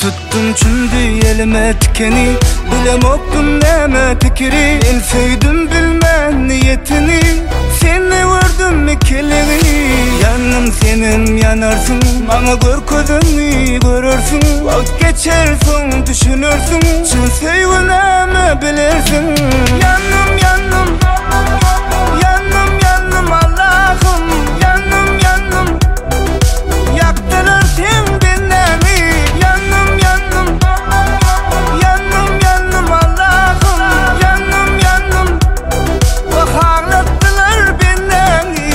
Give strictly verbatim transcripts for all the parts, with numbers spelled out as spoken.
tuttum çündü elime tikeni, bilemoktum neme tikiri. El söydüm bilmen niyetini, seni vurdum mi kelini. Yanım senin yanarsın, bana gör gözünü görürsün. Vakt geçer son düşünürsün, çın sevgilemi bilirsin. Yanım yanım, yanım yanım Allah'ım. Yanım yanım, yaktırır sen beni. Yanım yanım, yanım yanım Allah'ım. Yanım yanım, ağlattılar beni.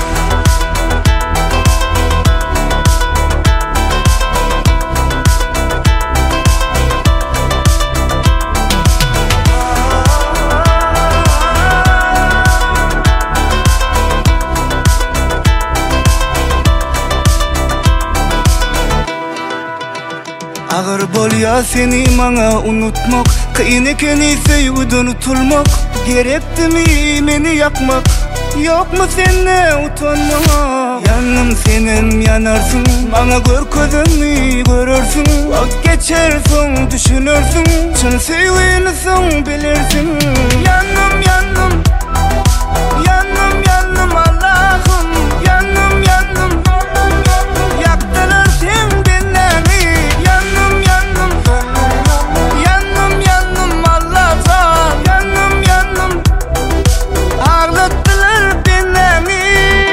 Ağır bol ya seni bana unutmak, kıyın ekeni sevgiden unutulmak. Gerekti mi beni yakmak, yok mu senne utanmak? Yanım senin yanarsın, bana gör gözünü görürsün. Vakt geçer son düşünürsün, çın sevgini son bilirsin. Yanım yanım, yanım yanım Allah'ım. Yanım yanım, yaktırır sen beni. Yanım yanım, yanım yanım Allah'ım. Yanım yanım, ağlattılar beni.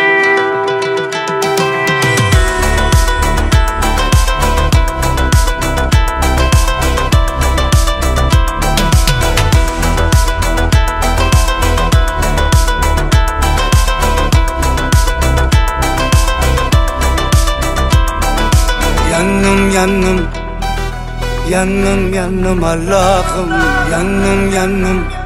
Yanım yanım, yanım yanım Allah'ım. Yanım yanım,